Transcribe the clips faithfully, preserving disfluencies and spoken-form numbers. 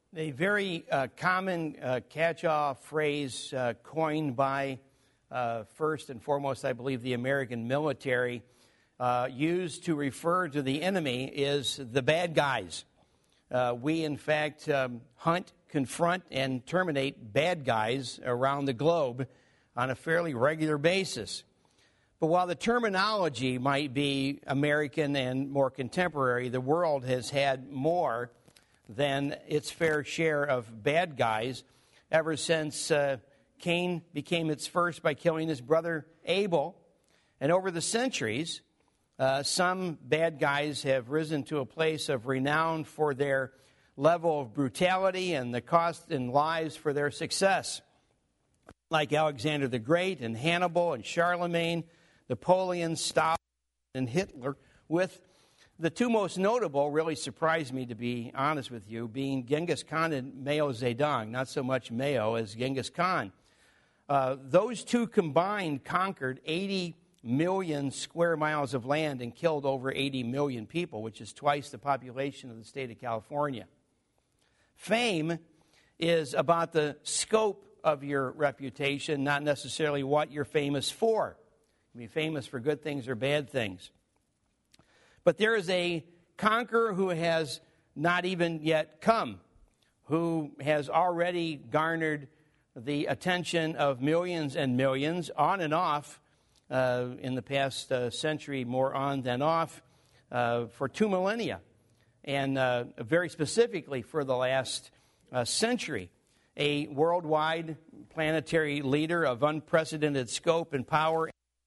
A very uh, common uh, catch-all phrase uh, coined by, uh, first and foremost, I believe, the American military, uh, used to refer to the enemy is the bad guys. Uh, we, in fact, um, hunt, confront, and terminate bad guys around the globe on a fairly regular basis. But while the terminology might be American and more contemporary, the world has had more than its fair share of bad guys ever since uh, Cain became its first by killing his brother Abel. And over the centuries, uh, some bad guys have risen to a place of renown for their level of brutality and the cost in lives for their success. Like Alexander the Great and Hannibal and Charlemagne, Napoleon, Stalin, and Hitler, with the two most notable, really surprised me, to be honest with you, being Genghis Khan and Mao Zedong. Not so much Mao as Genghis Khan. Uh, those two combined conquered eighty million square miles of land and killed over eighty million people, which is twice the population of the state of California. Fame is about the scope of your reputation, not necessarily what you're famous for. You can be famous for good things or bad things. But there is a conqueror who has not even yet come, who has already garnered the attention of millions and millions, on and off, uh, in the past uh, century, more on than off, uh, for two millennia, and uh, very specifically for the last uh, century. A worldwide planetary leader of unprecedented scope and power.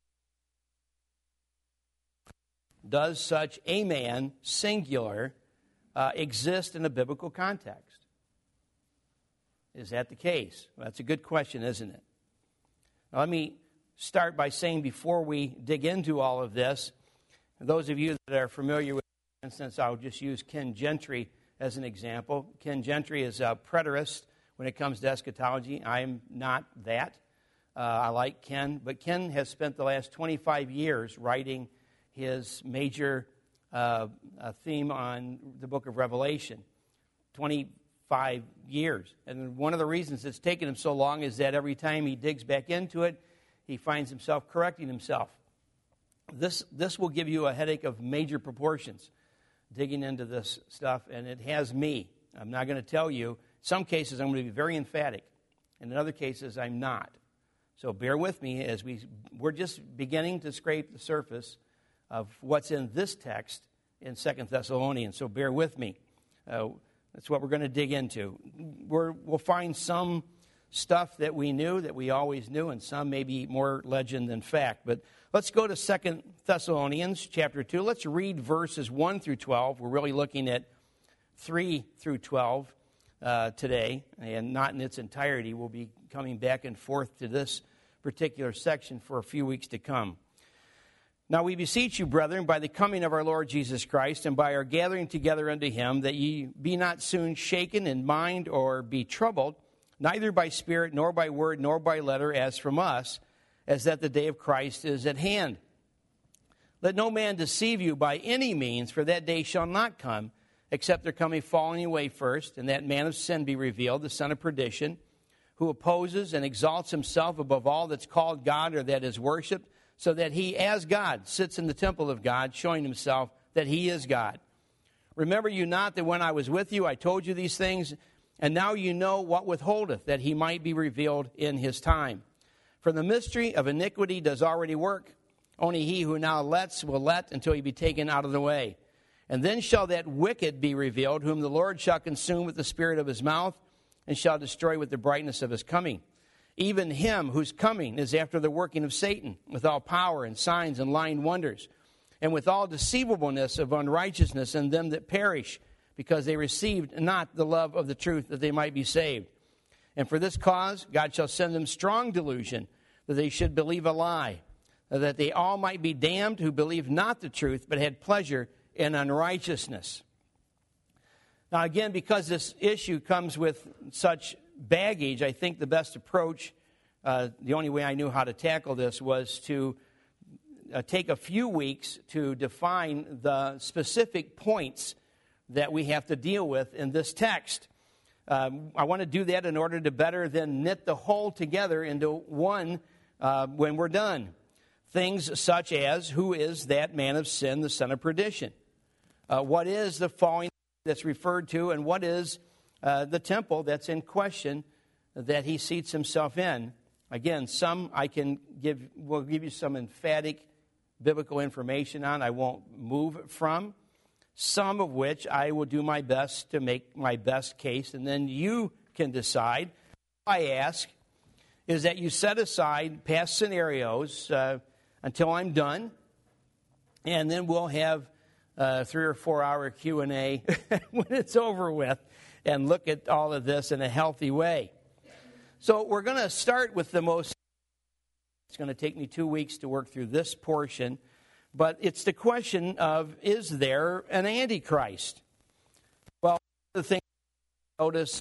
Does such a man, singular, uh, exist in a biblical context? Is that the case? Well, that's a good question, isn't it? Now, let me start by saying, before we dig into all of this, those of you that are familiar with, for instance, I'll just use Ken Gentry as an example. Ken Gentry is a preterist when it comes to eschatology. I'm not that. Uh, I like Ken, but Ken has spent the last twenty-five years writing his major uh, uh, theme on the book of Revelation, twenty-five years. And one of the reasons it's taken him so long is that every time he digs back into it, he finds himself correcting himself. This, this will give you a headache of major proportions, digging into this stuff, and it has me. I'm not going to tell you. Some cases I'm going to be very emphatic, and in other cases I'm not. So bear with me as we, we're just beginning to scrape the surface of what's in this text in Second Thessalonians. So bear with me. Uh, that's what we're going to dig into. We're, we'll find some stuff that we knew, that we always knew, and some maybe more legend than fact. But let's go to Second Thessalonians chapter two. Let's read verses one through twelve. We're really looking at three through twelve uh, today, and not in its entirety. We'll be coming back and forth to this particular section for a few weeks to come. Now we beseech you, brethren, by the coming of our Lord Jesus Christ, and by our gathering together unto him, that ye be not soon shaken in mind or be troubled, neither by spirit, nor by word, nor by letter, as from us, as that the day of Christ is at hand. Let no man deceive you by any means, for that day shall not come, except there come a falling away first, and that man of sin be revealed, the son of perdition, who opposes and exalts himself above all that's called God or that is worshipped, so that he, as God, sits in the temple of God, showing himself that he is God. Remember you not that when I was with you, I told you these things, and now you know what withholdeth, that he might be revealed in his time. For the mystery of iniquity does already work. Only he who now lets will let until he be taken out of the way. And then shall that wicked be revealed, whom the Lord shall consume with the spirit of his mouth, and shall destroy with the brightness of his coming. Even him whose coming is after the working of Satan, with all power and signs and lying wonders, and with all deceivableness of unrighteousness in them that perish, because they received not the love of the truth, that they might be saved. And for this cause God shall send them strong delusion, that they should believe a lie, that they all might be damned who believed not the truth, but had pleasure in unrighteousness. Now again, because this issue comes with such baggage, I think the best approach, uh, the only way I knew how to tackle this, was to uh, take a few weeks to define the specific points that we have to deal with in this text. Um, I want to do that in order to better then knit the whole together into one uh, when we're done. Things such as, who is that man of sin, the son of perdition? Uh, what is the falling that's referred to, and what is uh, the temple that's in question that he seats himself in? Again, some I can give, will give you some emphatic biblical information on, I won't move from. Some of which I will do my best to make my best case, and then you can decide. All I ask is that you set aside past scenarios uh, until I'm done, and then we'll have a three or four hour Q and A when it's over with, and look at all of this in a healthy way. So we're going to start with the most. It's going to take me two weeks to work through this portion. But it's the question of, is there an Antichrist? Well, the thing notice,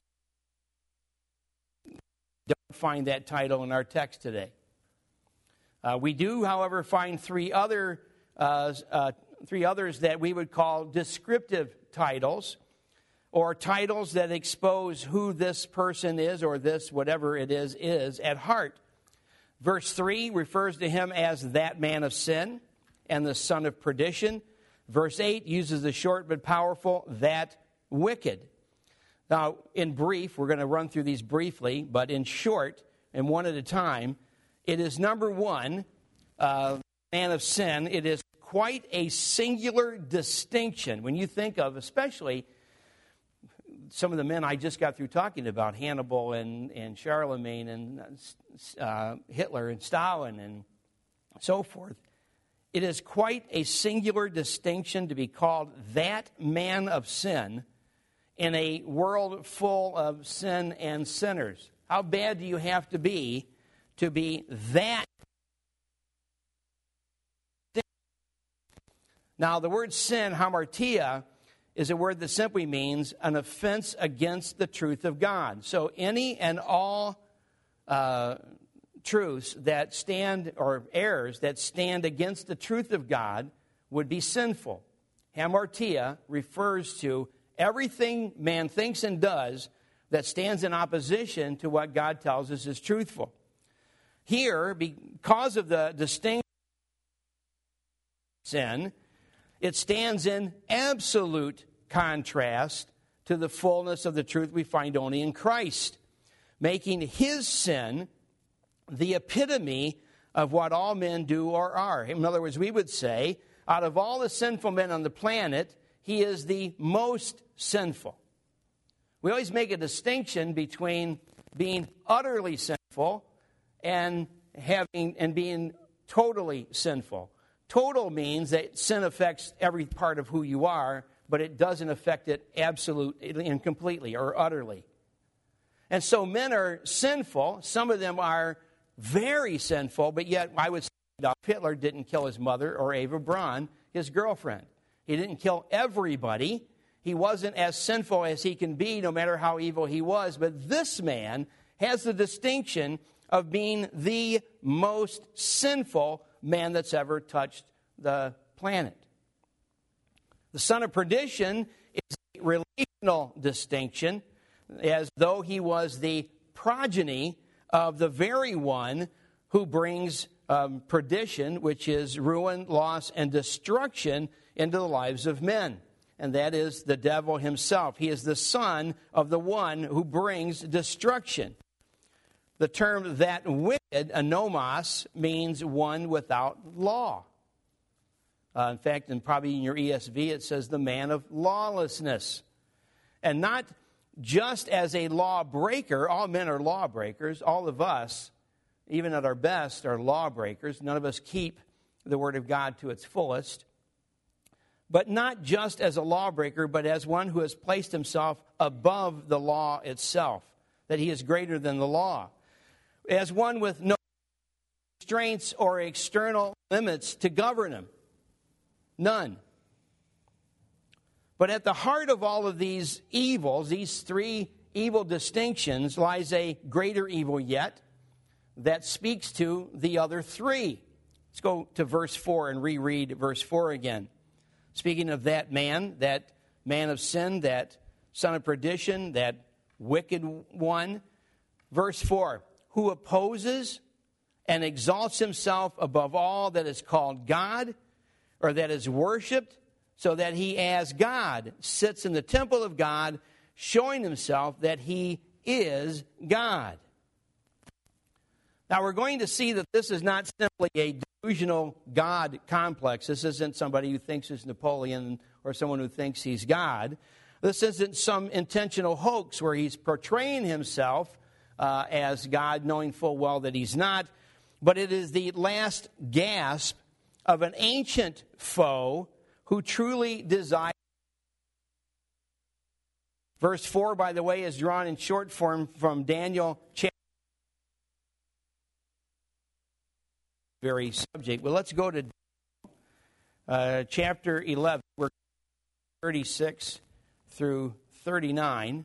don't find that title in our text today. Uh, we do, however, find three other uh, uh, three others that we would call descriptive titles, or titles that expose who this person is, or this, whatever it is, is at heart. Verse three refers to him as that man of sin and the son of perdition. Verse eight uses the short but powerful, that wicked. Now, in brief, we're going to run through these briefly, but in short, and one at a time, it is number one, uh, man of sin. It is quite a singular distinction. When you think of, especially some of the men I just got through talking about, Hannibal and, and Charlemagne and uh, Hitler and Stalin and so forth, it is quite a singular distinction to be called that man of sin in a world full of sin and sinners. How bad do you have to be to be that? Now, the word sin, hamartia, is a word that simply means an offense against the truth of God. So any and all uh, truths that stand, or errors that stand against the truth of God, would be sinful. Hamartia refers to everything man thinks and does that stands in opposition to what God tells us is truthful. Here, because of the distinct sin, it stands in absolute contrast to the fullness of the truth we find only in Christ, making his sin the epitome of what all men do or are. In other words, we would say, out of all the sinful men on the planet, he is the most sinful. We always make a distinction between being utterly sinful and having and being totally sinful. Total means that sin affects every part of who you are, but it doesn't affect it absolutely and completely or utterly. And so men are sinful. Some of them are very sinful, but yet I would say Adolf Hitler didn't kill his mother or Eva Braun, his girlfriend. He didn't kill everybody. He wasn't as sinful as he can be, no matter how evil he was. But this man has the distinction of being the most sinful man that's ever touched the planet. The son of perdition is a relational distinction, as though he was the progeny of the very one who brings um, perdition, which is ruin, loss, and destruction into the lives of men. And that is the devil himself. He is the son of the one who brings destruction. The term that wicked, anomos, means one without law. Uh, in fact, and probably in your E S V, it says the man of lawlessness. And not just as a lawbreaker. All men are lawbreakers. All of us, even at our best, are lawbreakers. None of us keep the word of God to its fullest. But not just as a lawbreaker, but as one who has placed himself above the law itself, that he is greater than the law. As one with no restraints or external limits to govern him. None. But at the heart of all of these evils, these three evil distinctions, lies a greater evil yet that speaks to the other three. Let's go to verse four and reread verse four again. Speaking of that man, that man of sin, that son of perdition, that wicked one. Verse four, who opposes and exalts himself above all that is called God or that is worshipped, so that he as God sits in the temple of God, showing himself that he is God. Now we're going to see that this is not simply a delusional God complex. This isn't somebody who thinks he's Napoleon or someone who thinks he's God. This isn't some intentional hoax where he's portraying himself uh, as God, knowing full well that he's not. But it is the last gasp of an ancient foe who truly desires. Verse four, by the way, is drawn in short form from Daniel chapter. Very subject. Well, let's go to uh, chapter eleven, we're thirty-six through thirty-nine.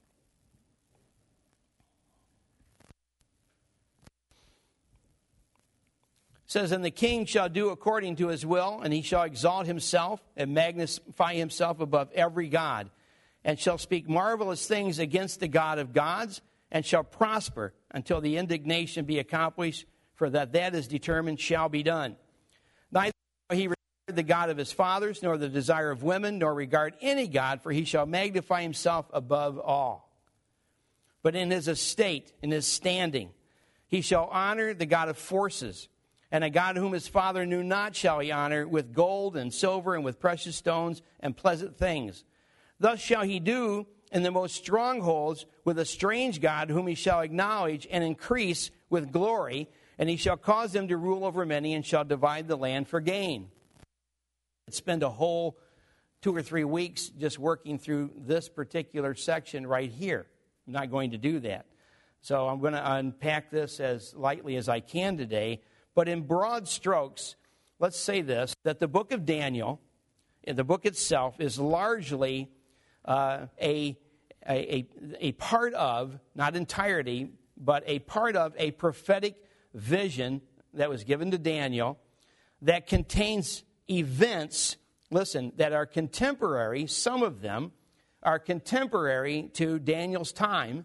It says, and the king shall do according to his will, and he shall exalt himself and magnify himself above every god, and shall speak marvelous things against the God of gods, and shall prosper until the indignation be accomplished, for that that is determined shall be done. Neither shall he regard the God of his fathers, nor the desire of women, nor regard any god, for he shall magnify himself above all. But in his estate, in his standing, he shall honor the God of forces, and a God whom his father knew not shall he honor with gold and silver and with precious stones and pleasant things. Thus shall he do in the most strongholds with a strange God whom he shall acknowledge and increase with glory, and he shall cause them to rule over many and shall divide the land for gain. I'd spend a whole two or three weeks just working through this particular section right here. I'm not going to do that. So I'm going to unpack this as lightly as I can today. But in broad strokes, let's say this, that the book of Daniel, the book itself, is largely uh, a, a, a part of, not entirety, but a part of a prophetic vision that was given to Daniel that contains events, listen, that are contemporary. Some of them are contemporary to Daniel's time.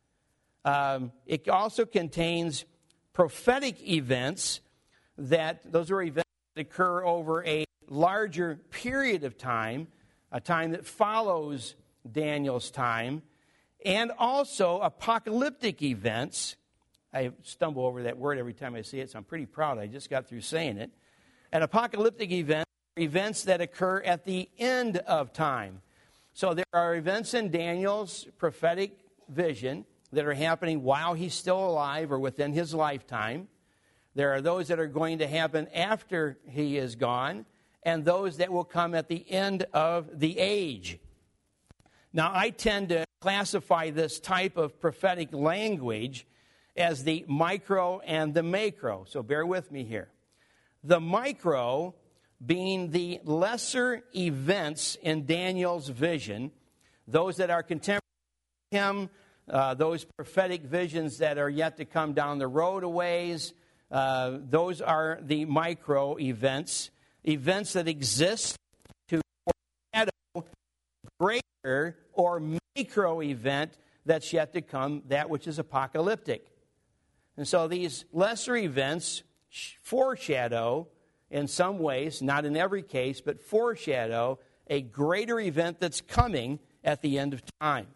Um, it also contains prophetic events that, those are events that occur over a larger period of time, a time that follows Daniel's time, and also apocalyptic events. I stumble over that word every time I see it, so I'm pretty proud. I just got through saying it. An apocalyptic event are events that occur at the end of time. So there are events in Daniel's prophetic vision that are happening while he's still alive or within his lifetime. There are those that are going to happen after he is gone, and those that will come at the end of the age. Now, I tend to classify this type of prophetic language as the micro and the macro. So bear with me here. The micro being the lesser events in Daniel's vision, those that are contemporary to him, uh, those prophetic visions that are yet to come down the road a ways, uh, those are the micro events, events that exist to foreshadow greater or macro event that's yet to come, that which is apocalyptic. And so these lesser events foreshadow, in some ways, not in every case, but foreshadow a greater event that's coming at the end of time.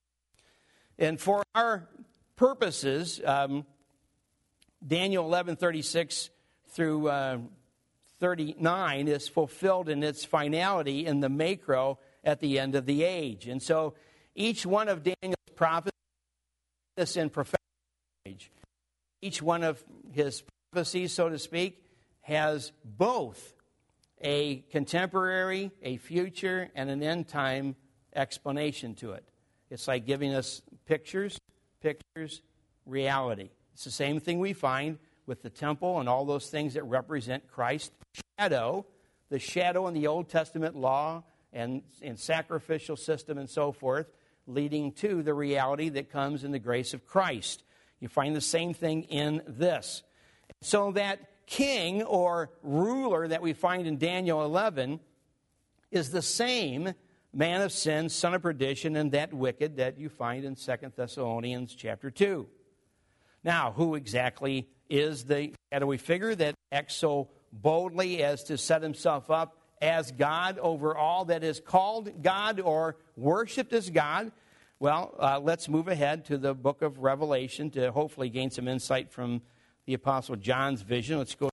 And for our purposes, um, Daniel eleven thirty-six through uh, thirty-nine is fulfilled in its finality in the macro at the end of the age. And so each one of Daniel's prophecies is in prophetic age. Each one of his prophecies, so to speak, has both a contemporary, a future, and an end-time explanation to it. It's like giving us pictures, pictures, reality. It's the same thing we find with the temple and all those things that represent Christ's shadow, the shadow in the Old Testament law and, and sacrificial system and so forth, leading to the reality that comes in the grace of Christ. You find the same thing in this. So that king or ruler that we find in Daniel eleven is the same man of sin, son of perdition, and that wicked that you find in Second Thessalonians chapter two. Now, who exactly is the shadowy figure that acts so boldly as to set himself up as God over all that is called God or worshipped as God? Well, uh, let's move ahead to the book of Revelation to hopefully gain some insight from the Apostle John's vision. Let's go.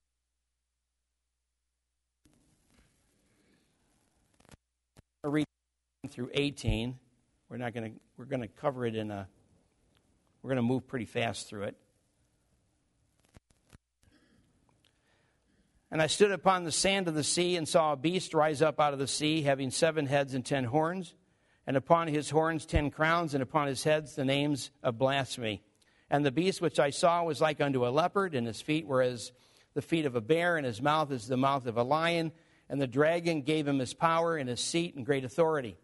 Read through eighteen. We're not going to. We're going to cover it in a. We're going to move pretty fast through it. And I stood upon the sand of the sea and saw a beast rise up out of the sea, having seven heads and ten horns, and upon his horns ten crowns, and upon his heads the names of blasphemy. And the beast which I saw was like unto a leopard, and his feet were as the feet of a bear, and his mouth as the mouth of a lion. And the dragon gave him his power and his seat and great authority.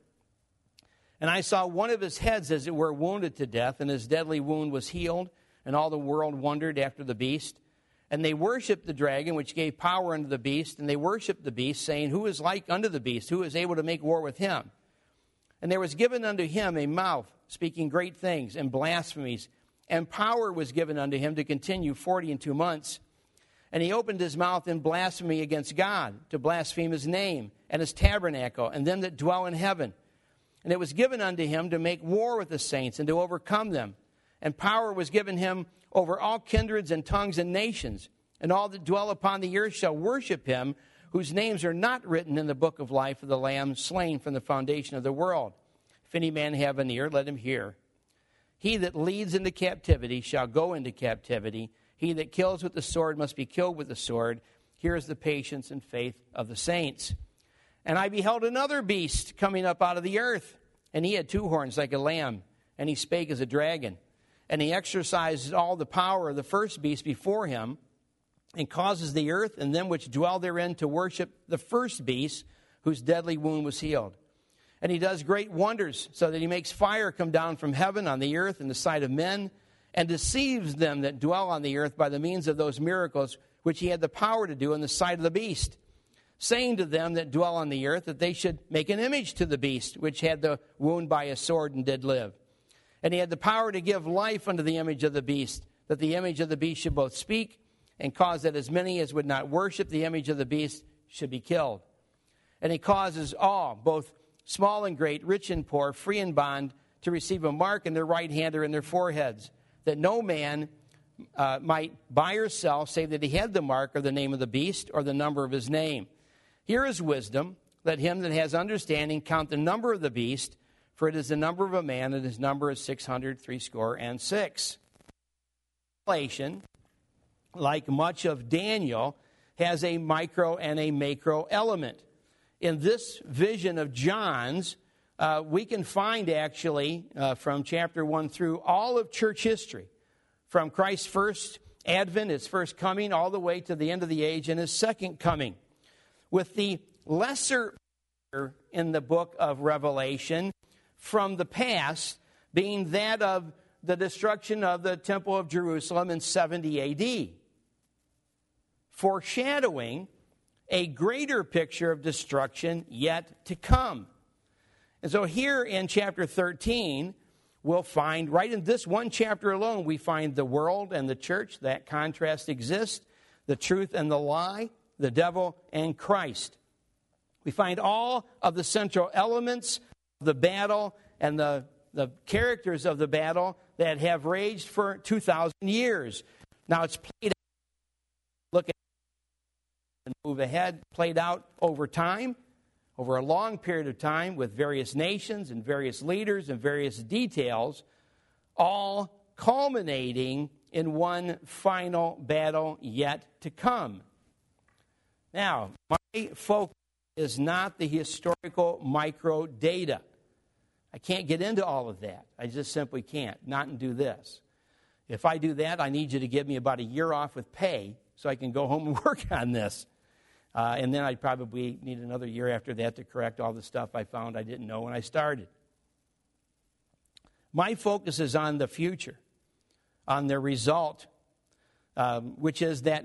And I saw one of his heads, as it were, wounded to death, and his deadly wound was healed, and all the world wondered after the beast. And they worshipped the dragon, which gave power unto the beast, and they worshipped the beast, saying, Who is like unto the beast? Who is able to make war with him? And there was given unto him a mouth, speaking great things and blasphemies, and power was given unto him to continue forty and two months. And he opened his mouth in blasphemy against God, to blaspheme his name and his tabernacle, and them that dwell in heaven. And it was given unto him to make war with the saints and to overcome them. And power was given him over all kindreds and tongues and nations. And all that dwell upon the earth shall worship him, whose names are not written in the book of life of the Lamb slain from the foundation of the world. If any man have an ear, let him hear. He that leads into captivity shall go into captivity. He that kills with the sword must be killed with the sword. Here is the patience and faith of the saints. And I beheld another beast coming up out of the earth, and he had two horns like a lamb, and he spake as a dragon. And he exercised all the power of the first beast before him, and causes the earth and them which dwell therein to worship the first beast, whose deadly wound was healed. And he does great wonders, so that he makes fire come down from heaven on the earth in the sight of men, and deceives them that dwell on the earth by the means of those miracles which he had the power to do in the sight of the beast, saying to them that dwell on the earth that they should make an image to the beast, which had the wound by a sword and did live. And he had the power to give life unto the image of the beast, that the image of the beast should both speak, and cause that as many as would not worship the image of the beast should be killed. And he causes all, both small and great, rich and poor, free and bond, to receive a mark in their right hand or in their foreheads, that no man uh, might buy or sell, save that he had the mark or the name of the beast or the number of his name. Here is wisdom. Let him that has understanding count the number of the beast, for it is the number of a man, and his number is six hundred threescore and six. Revelation, like much of Daniel, has a micro and a macro element. In this vision of John's, Uh, we can find actually uh, from chapter one through all of church history, from Christ's first advent, his first coming, all the way to the end of the age and his second coming. With the lesser in the book of Revelation from the past being that of the destruction of the Temple of Jerusalem in seventy A D, foreshadowing a greater picture of destruction yet to come. And so here in chapter thirteen, we'll find, right in this one chapter alone, we find the world and the church. That contrast exists. The truth and the lie, the devil and Christ. We find all of the central elements of the battle and the, the characters of the battle that have raged for two thousand years. Now it's played out. Look at and move ahead, played out over time. Over a long period of time with various nations and various leaders and various details, all culminating in one final battle yet to come. Now, my focus is not the historical micro data. I can't get into all of that. I just simply can't. Not and do this. If I do that, I need you to give me about a year off with pay so I can go home and work on this. Uh, and then I'd probably need another year after that to correct all the stuff I found I didn't know when I started. My focus is on the future, on the result, um, which is that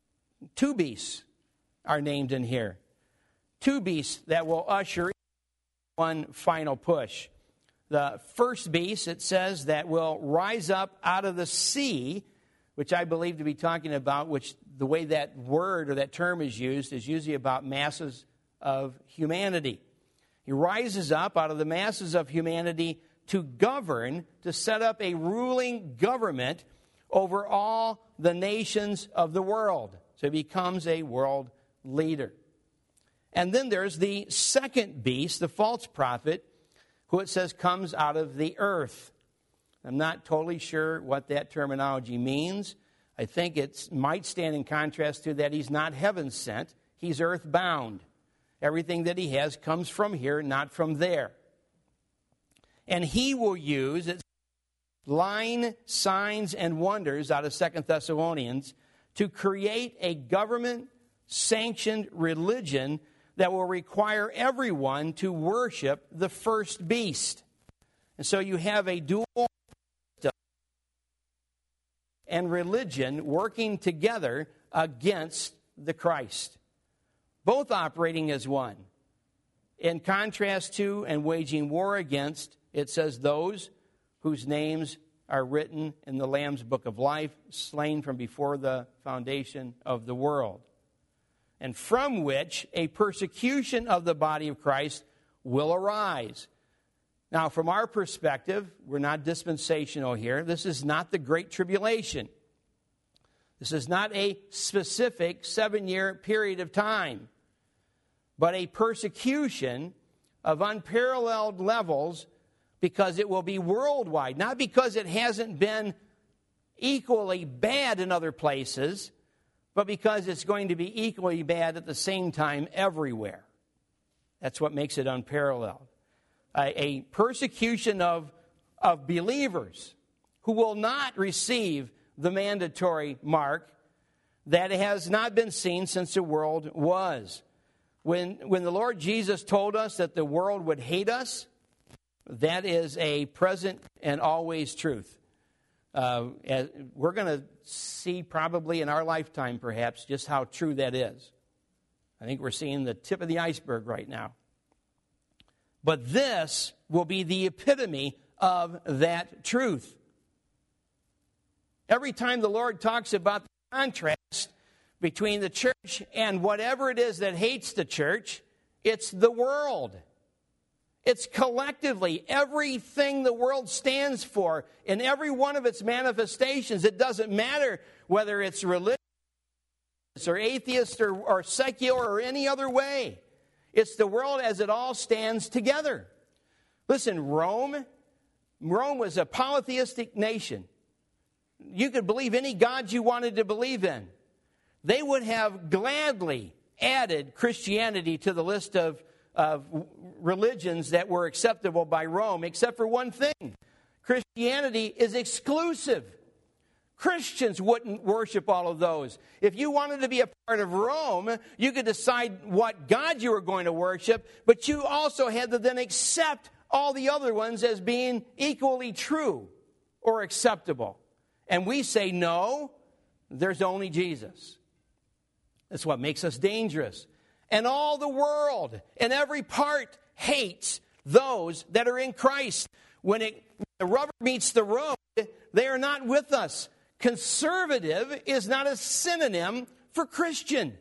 two beasts are named in here. Two beasts that will usher one final push. The first beast, it says, that will rise up out of the sea, which I believe to be talking about, which the way that word or that term is used is usually about masses of humanity. He rises up out of the masses of humanity to govern, to set up a ruling government over all the nations of the world. So he becomes a world leader. And then there's the second beast, the false prophet, who it says comes out of the earth. I'm not totally sure what that terminology means. I think it might stand in contrast to that he's not heaven sent, he's earthbound. Everything that he has comes from here, not from there. And he will use its line, signs, and wonders out of Second Thessalonians to create a government-sanctioned religion that will require everyone to worship the first beast. And so you have a dual system and religion working together against the Christ, both operating as one. In contrast to and waging war against, it says, those whose names are written in the Lamb's book of life, slain from before the foundation of the world, and from which a persecution of the body of Christ will arise. Now, from our perspective, we're not dispensational here. This is not the Great Tribulation. This is not a specific seven-year period of time, but a persecution of unparalleled levels, because it will be worldwide. Not because it hasn't been equally bad in other places, but because it's going to be equally bad at the same time everywhere. That's what makes it unparalleled. A, a persecution of, of believers who will not receive the mandatory mark that has not been seen since the world was. When, when the Lord Jesus told us that the world would hate us, that is a present and always truth. Uh, we're going to see probably in our lifetime, perhaps, just how true that is. I think we're seeing the tip of the iceberg right now. But this will be the epitome of that truth. Every time the Lord talks about the contrast between the church and whatever it is that hates the church, it's the world. It's collectively everything the world stands for in every one of its manifestations. It doesn't matter whether it's religious or atheist or, or secular or any other way. It's the world as it all stands together. Listen, Rome, Rome was a polytheistic nation. You could believe any gods you wanted to believe in. They would have gladly added Christianity to the list of of religions that were acceptable by Rome, except for one thing. Christianity is exclusive. Christians wouldn't worship all of those. If you wanted to be a part of Rome, you could decide what God you were going to worship, but you also had to then accept all the other ones as being equally true or acceptable. And we say, no, there's only Jesus. That's what makes us dangerous. And all the world and every part hates those that are in Christ. When, it, when the rubber meets the road, they are not with us. Conservative is not a synonym for Christian.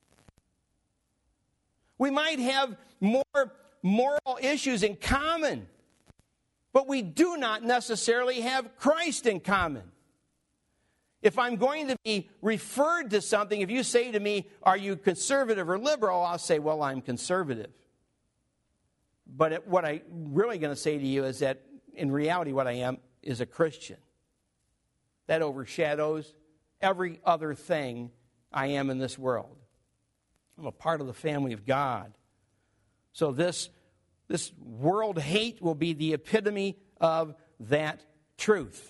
We might have more moral issues in common, but we do not necessarily have Christ in common. If I'm going to be referred to something, if you say to me, are you conservative or liberal? I'll say, well, I'm conservative. But it, what I'm really going to say to you is that in reality what I am is a Christian. That overshadows every other thing I am in this world. I'm a part of the family of God. So this, this world hate will be the epitome of that truth.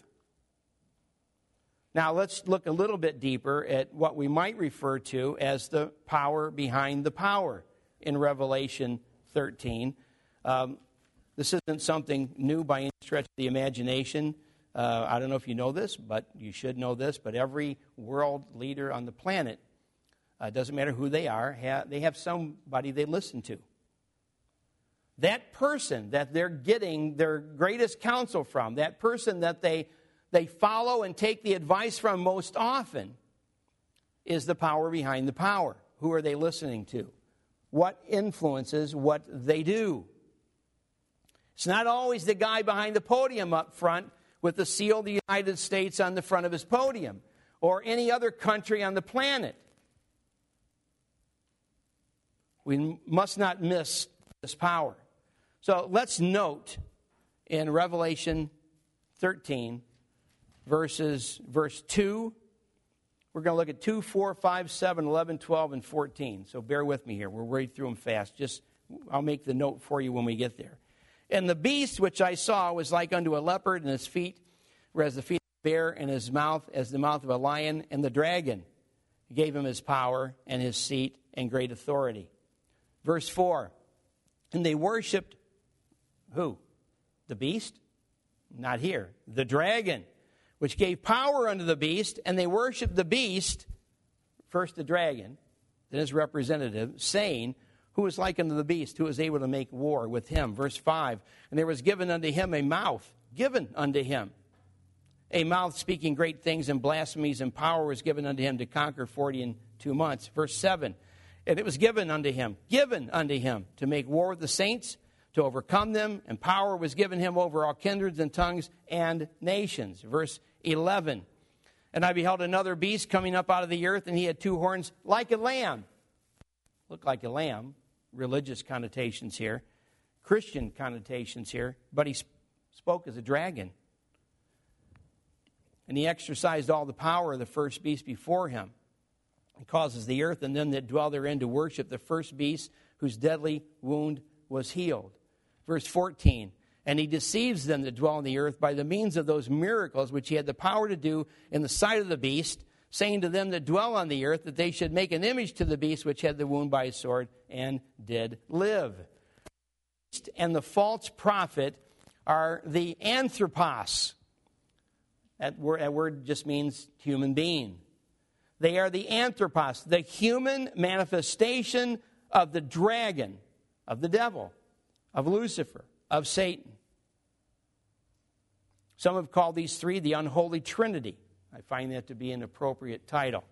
Now, let's look a little bit deeper at what we might refer to as the power behind the power in Revelation thirteen. Um, this isn't something new by any stretch of the imagination. Uh, I don't know if you know this, but you should know this, but every world leader on the planet, uh, doesn't matter who they are, ha- they have somebody they listen to. that person that they're getting their greatest counsel from, that person that they, they follow and take the advice from most often, is the power behind the power. Who are they listening to? What influences what they do? It's not always the guy behind the podium up front with the seal of the United States on the front of his podium, or any other country on the planet. We must not miss this power. So let's note in Revelation thirteen, verses, verse two. We're going to look at two, four, five, seven, eleven, twelve, and fourteen. So bear with me here. We'll read through them fast. Just, I'll make the note for you when we get there. And the beast which I saw was like unto a leopard, and his feet were as the feet of a bear, and his mouth as the mouth of a lion. And the dragon gave him his power and his seat and great authority. Verse four. And they worshipped who? The beast? Not here. The dragon, which gave power unto the beast, and they worshipped the beast, first the dragon, then his representative, saying, who is like unto the beast, who is able to make war with him? Verse five, and there was given unto him a mouth, given unto him. A mouth speaking great things and blasphemies, and power was given unto him to conquer forty and two months. Verse seven, and it was given unto him, given unto him, to make war with the saints, to overcome them, and power was given him over all kindreds and tongues and nations. Verse eleven, and I beheld another beast coming up out of the earth, and he had two horns like a lamb. Looked like a lamb. Religious connotations here. Christian connotations here. But he sp- spoke as a dragon. And he exercised all the power of the first beast before him. And causes the earth and them that dwell therein to worship the first beast, whose deadly wound was healed. Verse fourteen, and he deceives them that dwell on the earth by the means of those miracles which he had the power to do in the sight of the beast, saying to them that dwell on the earth that they should make an image to the beast which had the wound by his sword and did live. And the false prophet are the anthropos. That word, that word just means human being. They are the anthropos, the human manifestation of the dragon, of the devil, of Lucifer, of Satan. Some have called these three the unholy trinity. I find that to be an appropriate title.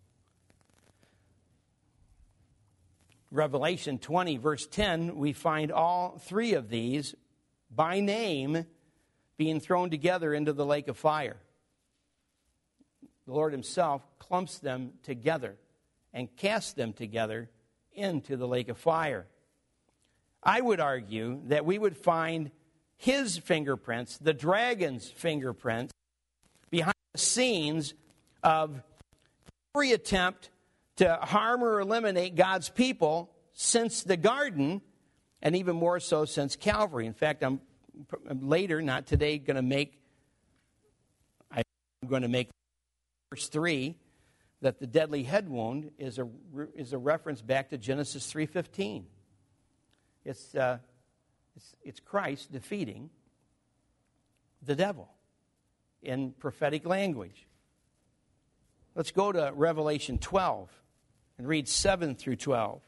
Revelation twenty, verse ten, we find all three of these by name being thrown together into the lake of fire. The Lord himself clumps them together and casts them together into the lake of fire. I would argue that we would find his fingerprints, the dragon's fingerprints, behind the scenes of every attempt to harm or eliminate God's people since the garden, and even more so since Calvary. In fact, I'm later, not today, going to make, I'm going to make verse three, that the deadly head wound is a, is a reference back to Genesis three fifteen. It's, uh, it's, it's Christ defeating the devil in prophetic language. Let's go to Revelation twelve and read seven through twelve.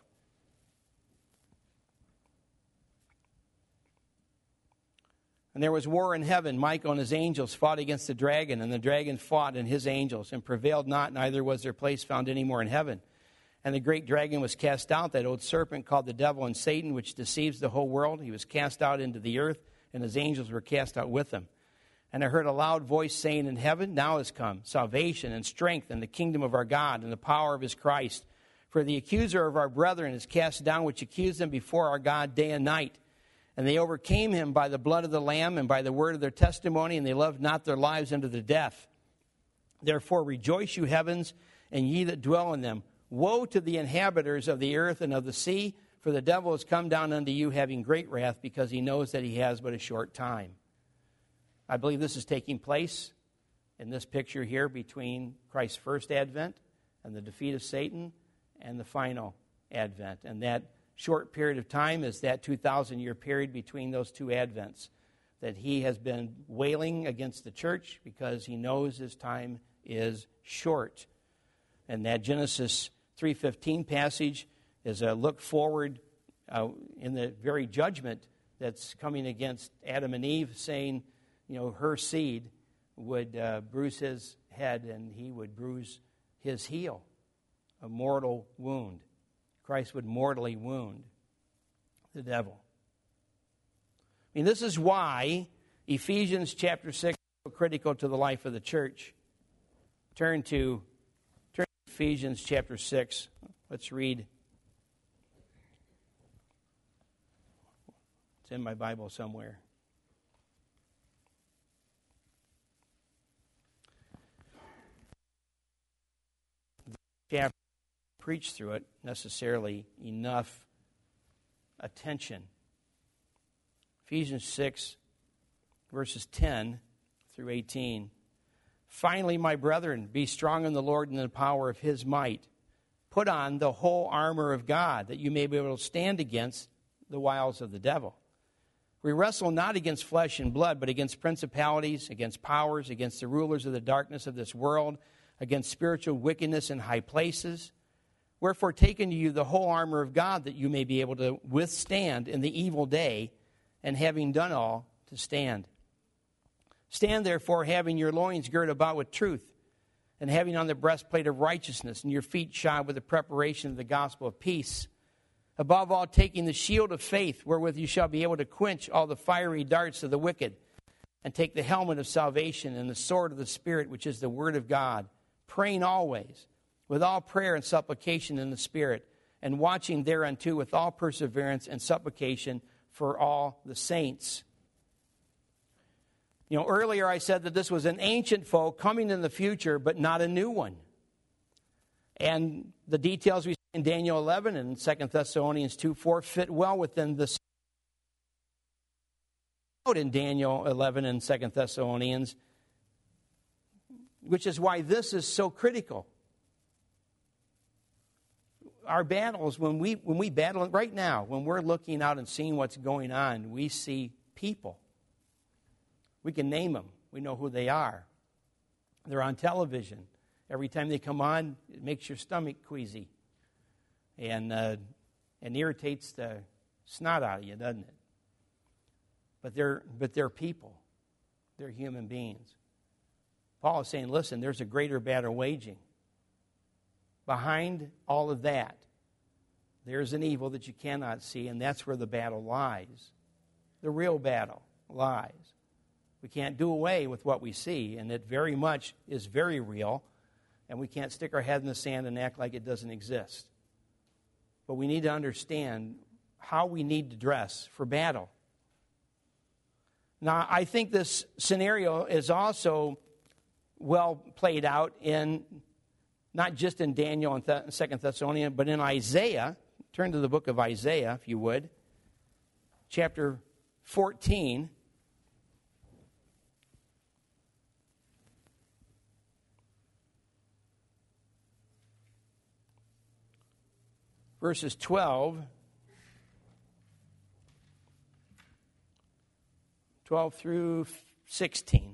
And there was war in heaven. Michael and his angels fought against the dragon, and the dragon fought and his angels, and prevailed not, neither was their place found any more in heaven. And the great dragon was cast out, that old serpent called the devil and Satan, which deceives the whole world. He was cast out into the earth, and his angels were cast out with him. And I heard a loud voice saying in heaven, now is come salvation and strength and the kingdom of our God and the power of his Christ. For the accuser of our brethren is cast down, which accused them before our God day and night. And they overcame him by the blood of the Lamb and by the word of their testimony, and they loved not their lives unto the death. Therefore rejoice, you heavens, and ye that dwell in them. Woe to the inhabitants of the earth and of the sea, for the devil is come down unto you, having great wrath, because he knows that he has but a short time. I believe this is taking place in this picture here between Christ's first advent and the defeat of Satan and the final advent. And that short period of time is that two thousand year period between those two advents, that he has been wailing against the church because he knows his time is short. And that Genesis three fifteen passage is a look forward uh, in the very judgment that's coming against Adam and Eve, saying, you know, her seed would uh, bruise his head and he would bruise his heel, a mortal wound. Christ would mortally wound the devil. I mean, this is why Ephesians chapter six is so critical to the life of the church. Turn to, turn to Ephesians chapter six. Let's read. It's in my Bible somewhere. Chapter, preach through it necessarily enough attention. Ephesians six, verses ten through eighteen. Finally, my brethren, be strong in the Lord and in the power of his might. Put on the whole armor of God, that you may be able to stand against the wiles of the devil. We wrestle not against flesh and blood, but against principalities, against powers, against the rulers of the darkness of this world, against spiritual wickedness in high places. Wherefore, take unto you the whole armor of God, that you may be able to withstand in the evil day, and having done all, to stand. Stand therefore, having your loins girt about with truth, and having on the breastplate of righteousness, and your feet shod with the preparation of the gospel of peace. Above all, taking the shield of faith, wherewith you shall be able to quench all the fiery darts of the wicked, and take the helmet of salvation and the sword of the Spirit, which is the word of God, praying always, with all prayer and supplication in the Spirit, and watching thereunto with all perseverance and supplication for all the saints. You know, earlier I said that this was an ancient foe coming in the future, but not a new one. And the details we see in Daniel eleven and Second Thessalonians two four fit well within this. In Daniel eleven and Second Thessalonians, which is why this is so critical. Our battles, when we when we battle right now, when we're looking out and seeing what's going on, we see people. We can name them. We know who they are. They're on television. Every time they come on, it makes your stomach queasy and uh, and irritates the snot out of you, doesn't it? But they're but they're people. They're human beings. Paul is saying, listen, there's a greater battle waging. Behind all of that, there's an evil that you cannot see, and that's where the battle lies. The real battle lies. We can't do away with what we see, and it very much is very real, and we can't stick our head in the sand and act like it doesn't exist. But we need to understand how we need to dress for battle. Now, I think this scenario is also well played out in not just in Daniel and Th- Second Thessalonians, but in Isaiah. Turn to the book of Isaiah, if you would. Chapter fourteen. Verses twelve. twelve through sixteen.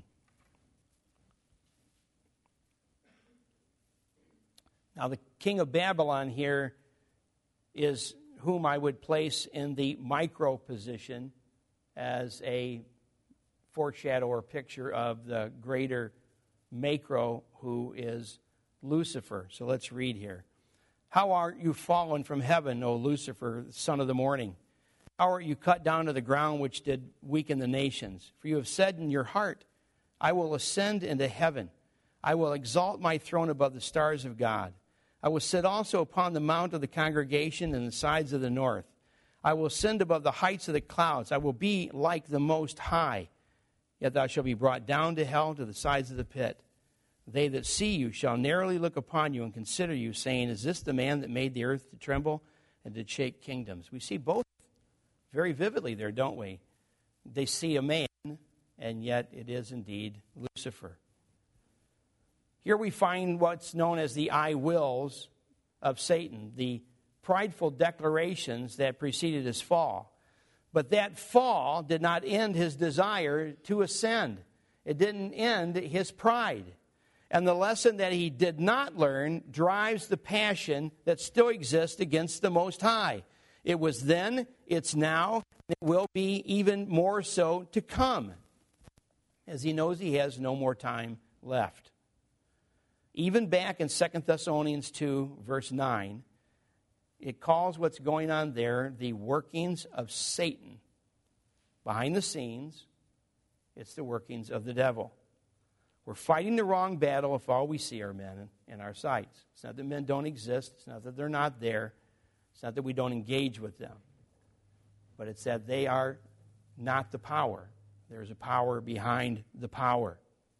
Now, the king of Babylon here is whom I would place in the micro position as a foreshadow or picture of the greater macro, who is Lucifer. So let's read here. How art you fallen from heaven, O Lucifer, son of the morning? How art you cut down to the ground, which did weaken the nations? For you have said in your heart, I will ascend into heaven. I will exalt my throne above the stars of God. I will sit also upon the mount of the congregation in the sides of the north. I will ascend above the heights of the clouds. I will be like the Most High. Yet thou shalt be brought down to hell, to the sides of the pit. They that see you shall narrowly look upon you and consider you, saying, is this the man that made the earth to tremble and did shake kingdoms? We see both very vividly there, don't we? They see a man, and yet it is indeed Lucifer. Here we find what's known as the I wills of Satan, the prideful declarations that preceded his fall. But that fall did not end his desire to ascend. It didn't end his pride. And the lesson that he did not learn drives the passion that still exists against the Most High. It was then, it's now, it will be even more so to come, as he knows he has no more time left. Even back in Second Thessalonians two, verse nine, it calls what's going on there the workings of Satan. Behind the scenes, it's the workings of the devil. We're fighting the wrong battle if all we see are men in our sights. It's not that men don't exist. It's not that they're not there. It's not that we don't engage with them. But it's that they are not the power. There's a power behind the power.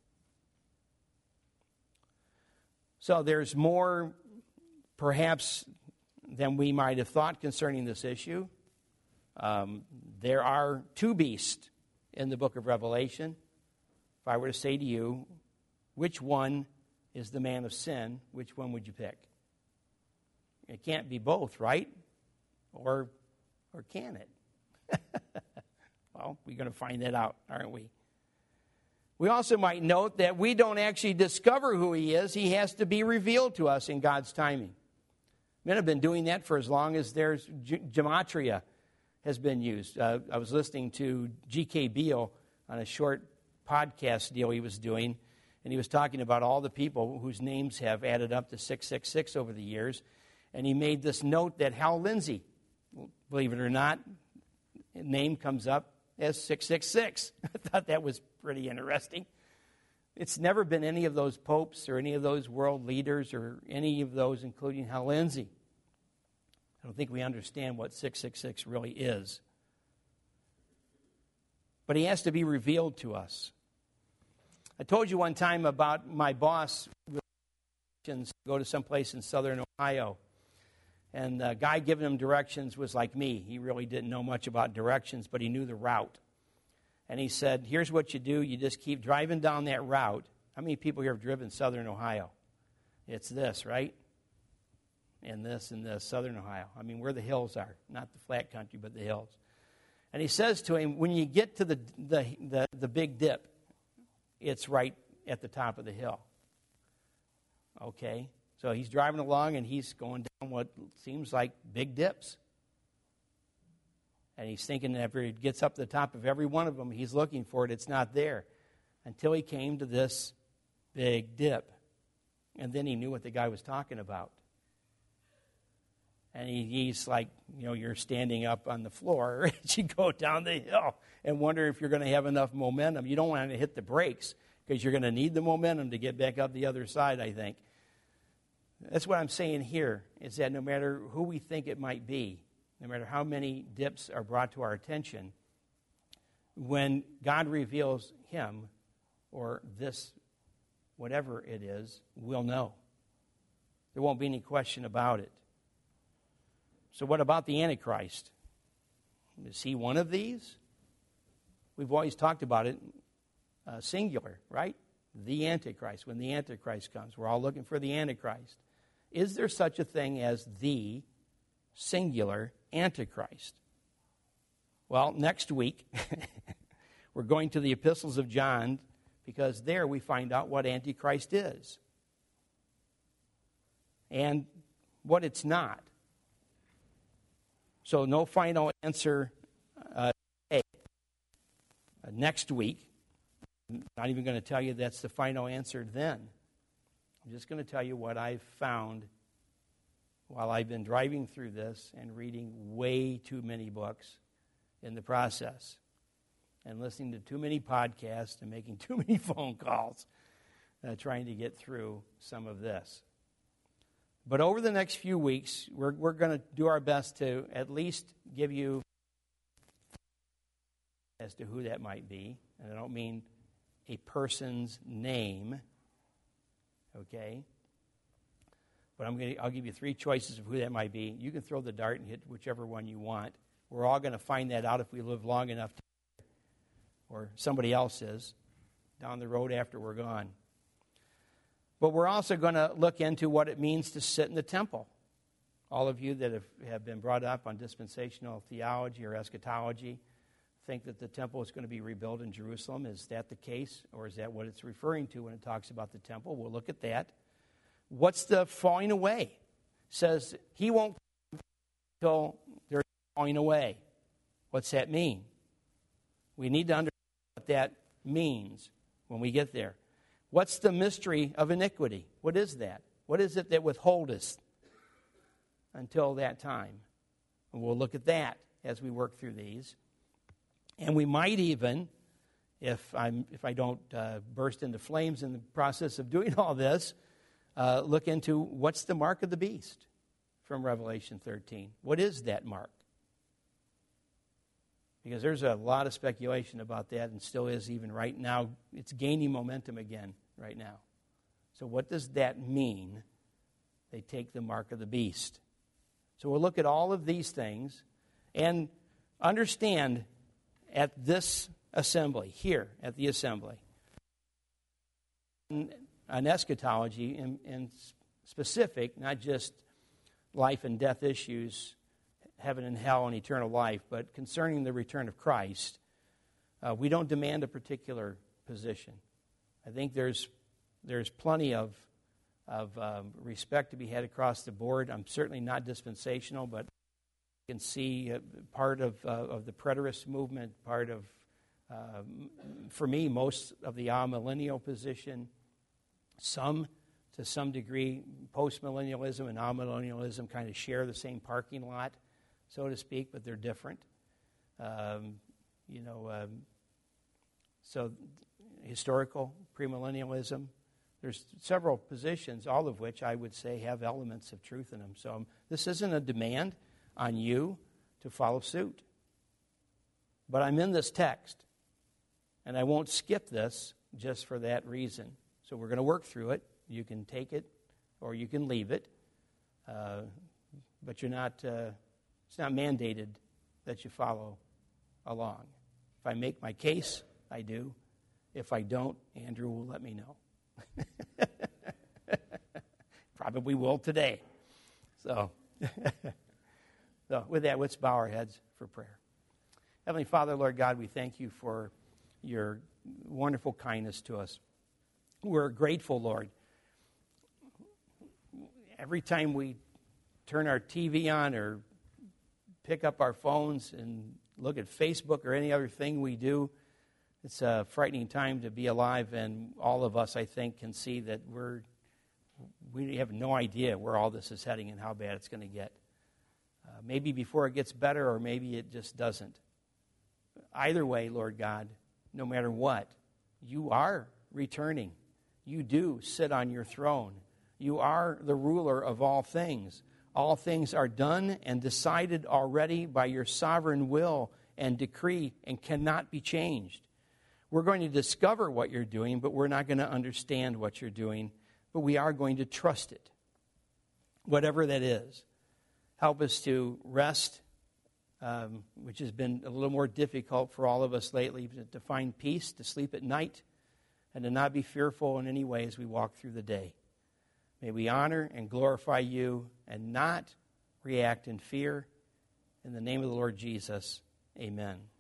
So there's more, perhaps, than we might have thought concerning this issue. Um, there are two beasts in the book of Revelation. If I were to say to you, which one is the man of sin, which one would you pick? It can't be both, right? Or, or can it? Well, we're going to find that out, aren't we? We also might note that we don't actually discover who he is. He has to be revealed to us in God's timing. Men have been doing that for as long as there's ge- gematria has been used. Uh, I was listening to G K Beale on a short podcast deal he was doing, and he was talking about all the people whose names have added up to six six six over the years, and he made this note that Hal Lindsey, believe it or not, name comes up as six six six. I thought that was pretty interesting. It's never been any of those popes or any of those world leaders or any of those, including Hal Lindsey. I don't think we understand what six six six really is. But he has to be revealed to us. I told you one time about my boss to go to someplace in southern Ohio. And the guy giving him directions was like me. He really didn't know much about directions, but he knew the route. And he said, here's what you do. You just keep driving down that route. How many people here have driven southern Ohio? It's this, right? And this and this, southern Ohio. I mean, where the hills are. Not the flat country, but the hills. And he says to him, when you get to the, the, the, the big dip, it's right at the top of the hill. Okay? So he's driving along and he's going down what seems like big dips. And he's thinking that if he gets up to the top of every one of them, he's looking for it. It's not there. Until he came to this big dip. And then he knew what the guy was talking about. And he, he's like, you know, you're standing up on the floor as you go down the hill and wonder if you're going to have enough momentum. You don't want to hit the brakes because you're going to need the momentum to get back up the other side, I think. That's what I'm saying here, is that no matter who we think it might be, no matter how many dips are brought to our attention, when God reveals him or this, whatever it is, we'll know. There won't be any question about it. So what about the Antichrist? Is he one of these? We've always talked about it uh, singular, right? The Antichrist. When the Antichrist comes, we're all looking for the Antichrist. Is there such a thing as the singular Antichrist? Well, next week, we're going to the epistles of John, because there we find out what Antichrist is and what it's not. So no final answer uh, today. Uh, next week. I'm not even going to tell you that's the final answer then. I'm just going to tell you what I've found while I've been driving through this and reading way too many books in the process and listening to too many podcasts and making too many phone calls uh, trying to get through some of this. But over the next few weeks, we're, we're going to do our best to at least give you as to who that might be. And I don't mean a person's name, okay? But I'm going to, I'll give you three choices of who that might be. You can throw the dart and hit whichever one you want. We're all going to find that out if we live long enough to, or somebody else is, down the road after we're gone. But we're also going to look into what it means to sit in the temple. All of you that have, have been brought up on dispensational theology or eschatology think that the temple is going to be rebuilt in Jerusalem. Is that the case? Or is that what it's referring to when it talks about the temple? We'll look at that. What's the falling away? It says he won't come until there's falling away. What's that mean? We need to understand what that means when we get there. What's the mystery of iniquity? What is that? What is it that withholdeth until that time? And we'll look at that as we work through these. And we might even, if I'm if I don't uh, burst into flames in the process of doing all this, uh, look into what's the mark of the beast from Revelation thirteen. What is that mark? Because there's a lot of speculation about that, and still is even right now. It's gaining momentum again right now. So what does that mean? They take the mark of the beast. So we'll look at all of these things and understand at this assembly, here at the assembly, an eschatology in, in specific, not just life and death issues, heaven and hell and eternal life, but concerning the return of Christ, uh, we don't demand a particular position. I think there's there's plenty of of um, respect to be had across the board. I'm certainly not dispensational, but you can see uh, part of uh, of the preterist movement, part of, uh, for me, most of the amillennial position, some, to some degree, postmillennialism and amillennialism kind of share the same parking lot, so to speak, but they're different. Um, you know, um, so historical premillennialism. There's several positions, all of which I would say have elements of truth in them. So um, this isn't a demand on you to follow suit. But I'm in this text, and I won't skip this just for that reason. So we're going to work through it. You can take it or you can leave it. Uh, but you're not, uh, it's not mandated that you follow along. If I make my case, I do. If I don't, Andrew will let me know. Probably will today. So, so, with that, let's bow our heads for prayer. Heavenly Father, Lord God, we thank you for your wonderful kindness to us. We're grateful, Lord. Every time we turn our T V on or pick up our phones and look at Facebook or any other thing we do, it's a frightening time to be alive, and all of us, I think, can see that we're we have no idea where all this is heading and how bad it's going to get. Uh, maybe before it gets better, or maybe it just doesn't. Either way, Lord God, no matter what, you are returning. You do sit on your throne. You are the ruler of all things. All things are done and decided already by your sovereign will and decree and cannot be changed. We're going to discover what you're doing, but we're not going to understand what you're doing. But we are going to trust it, whatever that is. Help us to rest, um, which has been a little more difficult for all of us lately, to find peace, to sleep at night, and to not be fearful in any way as we walk through the day. May we honor and glorify you and not react in fear. In the name of the Lord Jesus, amen.